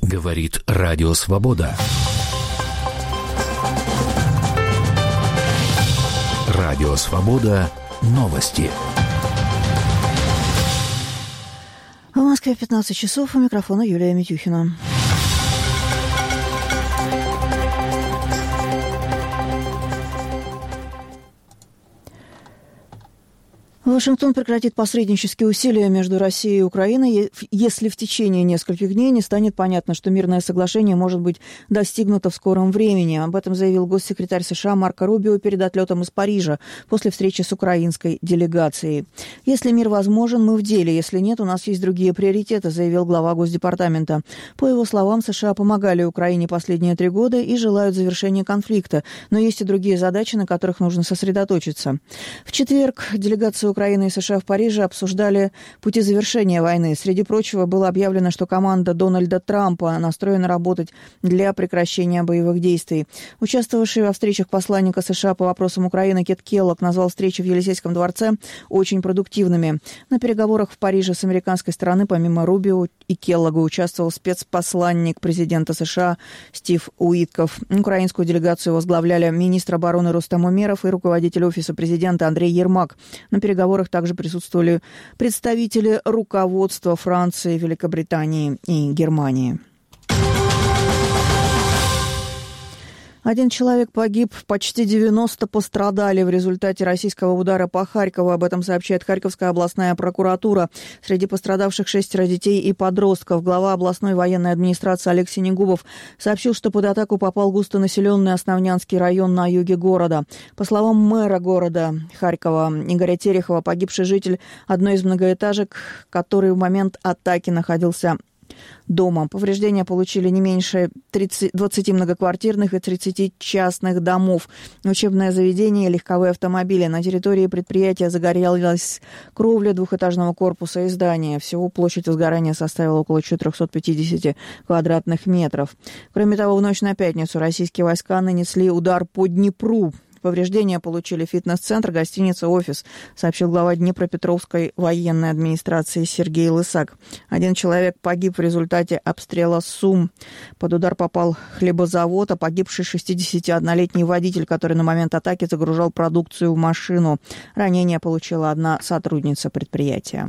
Говорит Радио Свобода. Радио Свобода. Новости. В Москве 15 часов. У микрофона Юлия Митюхина. Вашингтон прекратит посреднические усилия между Россией и Украиной, если в течение нескольких дней не станет понятно, что мирное соглашение может быть достигнуто в скором времени. Об этом заявил госсекретарь США Марко Рубио перед отлетом из Парижа после встречи с украинской делегацией. «Если мир возможен, мы в деле. Если нет, у нас есть другие приоритеты», заявил глава Госдепартамента. По его словам, США помогали Украине последние 3 года и желают завершения конфликта. Но есть и другие задачи, на которых нужно сосредоточиться. В четверг делегация Украины и США в Париже обсуждали пути завершения войны. Среди прочего, было объявлено, что команда Дональда Трампа настроена работать для прекращения боевых действий. Участвовавший во встречах посланника США по вопросам Украины Кит Келлог назвал встречи в Елисейском дворце очень продуктивными. На переговорах в Париже с американской стороны, помимо Рубио и Келлога, участвовал спецпосланник президента США Стив Уитков. Украинскую делегацию возглавляли министр обороны Рустам Умеров и руководитель офиса президента Андрей Ермак. На переговорах также присутствовали представители руководства Франции, Великобритании и Германии. 1 человек погиб, почти 90 пострадали в результате российского удара по Харькову. Об этом сообщает Харьковская областная прокуратура. Среди пострадавших 6 детей и подростков. Глава областной военной администрации Олег Синегубов сообщил, что под атаку попал густонаселенный Основнянский район на юге города. По словам мэра города Харькова Игоря Терехова, погибший житель одной из многоэтажек, который в момент атаки находился дома. Повреждения получили не меньше 20 многоквартирных и 30 частных домов. Учебное заведение и легковые автомобили. На территории предприятия загорелась кровля двухэтажного корпуса и здания. Всего площадь возгорания составила около 450 квадратных метров. Кроме того, в ночь на пятницу российские войска нанесли удар по Днепру. Повреждения получили фитнес-центр, гостиница, офис, сообщил глава Днепропетровской военной администрации Сергей Лысак. 1 человек погиб в результате обстрела Сум. Под удар попал хлебозавод, а погибший 61-летний водитель, который на момент атаки загружал продукцию в машину. Ранение получила 1 сотрудница предприятия.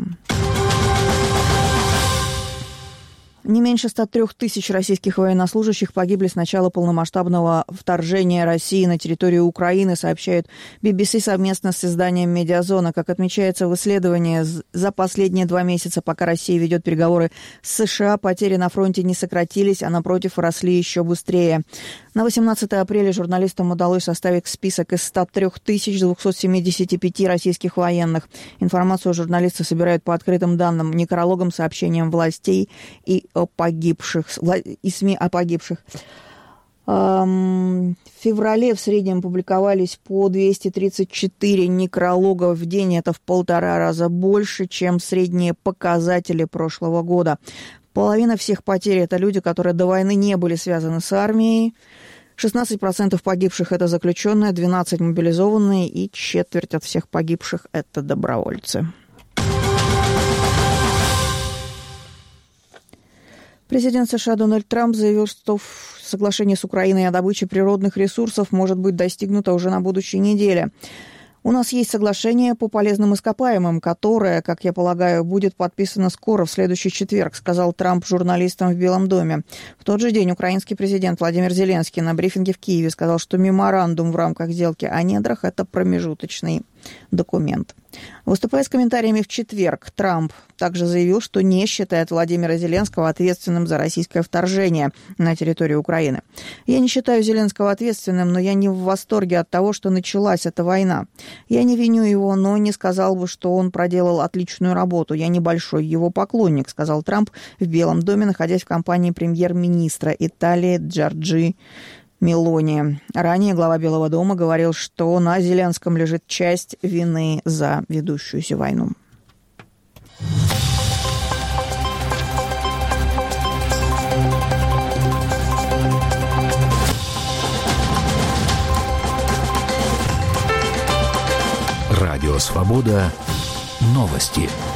Не меньше 103 тысяч российских военнослужащих погибли с начала полномасштабного вторжения России на территорию Украины, сообщает BBC совместно с изданием «Медиазона». Как отмечается в исследовании, за последние 2 месяца, пока Россия ведет переговоры с США, потери на фронте не сократились, а напротив росли еще быстрее. На 18 апреля журналистам удалось составить список из 103 275 российских военных. Информацию журналисты собирают по открытым данным, некрологам, сообщениям властей и о погибших, и СМИ о погибших. В феврале в среднем публиковались по 234 некролога в день. Это в 1,5 раза больше, чем средние показатели прошлого года. Половина всех потерь – это люди, которые до войны не были связаны с армией. 16% погибших – это заключенные, 12% – мобилизованные, и четверть от всех погибших – это добровольцы. Президент США Дональд Трамп заявил, что соглашение с Украиной о добыче природных ресурсов может быть достигнуто уже на будущей неделе. «У нас есть соглашение по полезным ископаемым, которое, как я полагаю, будет подписано скоро, в следующий четверг», сказал Трамп журналистам в Белом доме. В тот же день украинский президент Владимир Зеленский на брифинге в Киеве сказал, что меморандум в рамках сделки о недрах – это промежуточный документ. Выступая с комментариями в четверг, Трамп также заявил, что не считает Владимира Зеленского ответственным за российское вторжение на территорию Украины. «Я не считаю Зеленского ответственным, но я не в восторге от того, что началась эта война. Я не виню его, но не сказал бы, что он проделал отличную работу. Я небольшой его поклонник», сказал Трамп в Белом доме, находясь в компании премьер-министра Италии Джорджи Мелони. Ранее глава Белого дома говорил, что на Зеленском лежит часть вины за ведущуюся войну. Радио «Свобода». Новости.